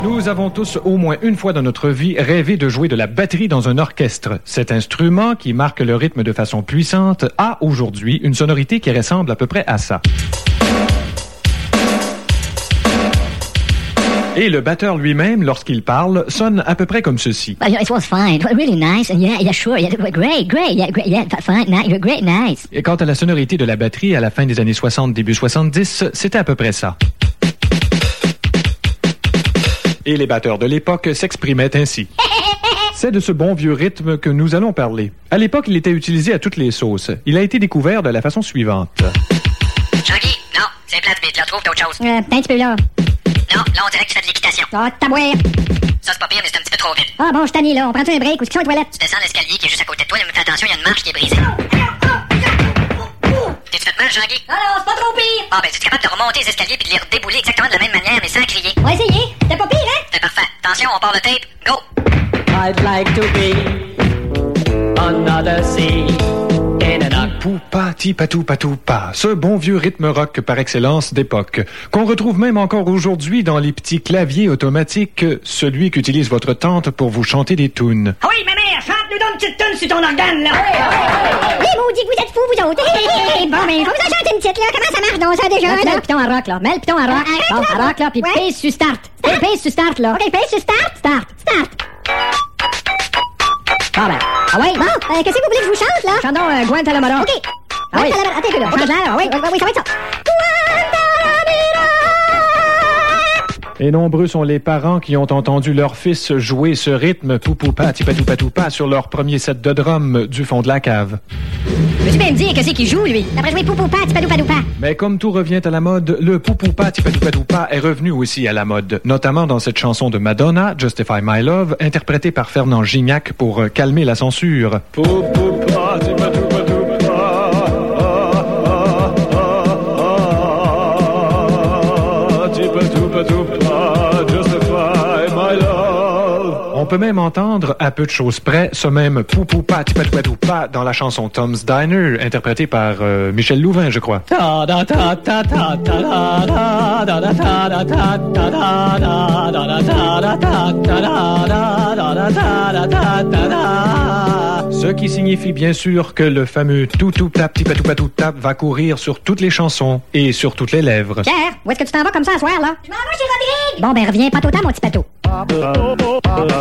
Nous avons tous, au moins une fois dans notre vie, rêvé de jouer de la batterie dans un orchestre. Cet instrument, qui marque le rythme de façon puissante, a aujourd'hui une sonorité qui ressemble à peu près à ça. Et le batteur lui-même, lorsqu'il parle, sonne à peu près comme ceci. It was fine, it was really nice, and yeah, sure, yeah, great, yeah, fine, nice. Et quant à la sonorité de la batterie à la fin des années 60, début 70, c'était à peu près ça. Et les batteurs de l'époque s'exprimaient ainsi. C'est de ce bon vieux rythme que nous allons parler. À l'époque, il était utilisé à toutes les sauces. Il a été découvert de la façon suivante. Shaggy, non, c'est plate, mais tu la trouves d'autre chose. Un petit peu là. Non, là, on dirait que tu fais de l'équitation. Ah, tabouère. Ça, c'est pas pire, mais c'est un petit peu trop vite. Ah bon, je t'en ai là. On prend-tu un break ou est-ce qu'ils sont aux toilettes? Tu descends l'escalier qui est juste à côté de toi, mais fais attention, il y a une marche qui est brisée. T'es-tu fait mal, Shaggy? Non, c'est pas trop pire. Ah, ben, tu es capable de remonter les escaliers puis de les redébouler exactement de la même manière, mais sans crier. On va essayer. C'était pas pire, hein? C'est parfait. Attention, on part le tape. Go! I'd like to be another sea in an Poupa, tipatou, patoupa, ce bon vieux rythme rock par excellence d'époque, qu'on retrouve même encore aujourd'hui dans les petits claviers automatiques, celui qu'utilise votre tante pour vous chanter des tunes. Ah oui, ma mère, chante-nous donc une petite tune sur ton organe, là. Les maudits, vous êtes fous, vous autres. Bon, ben, faut vous en chanter une petite, là. Comment ça marche donc, ça, déjà? Mets le piton à rock, là. Mets le piton à rock. Bon, à rock, là, puis Ouais. pèse sur start. Pèse sur start, là. OK, paye sur start. Start. Ah ben, ah oui. Bon, qu'est-ce que vous voulez que je vous chante, là? Chante donc Guantanamera. OK. Ah oui. Attends un peu, là. Change l'air, Oui, ça va être ça. Et nombreux sont les parents qui ont entendu leur fils jouer ce rythme poupoupa, tipatou-patoupa sur leur premier set de drum du fond de la cave. Peux-tu bien me dire qu'est-ce qu'il joue, lui? Après jouer poupoupa, tipadoupadoupa. Mais comme tout revient à la mode, le poupoupa, tipatou-patoupa est revenu aussi à la mode, notamment dans cette chanson de Madonna, Justify My Love, interprétée par Fernand Gignac pour calmer la censure. Poupoupa, tipatou-patoupa. On peut même entendre, à peu de choses près, ce même poupoupa, tipatou-patoupa dans la chanson Tom's Diner, interprétée par Michel Louvain, je crois. Ce qui signifie bien sûr que le fameux toutou-tap, tipatou-patou-tap va courir sur toutes les chansons et sur toutes les lèvres. Pierre, où est-ce que tu t'en vas comme ça à soir, là? Je m'en vais chez Rodrigue. Bon, ben, reviens pas tout le temps, mon petit pato.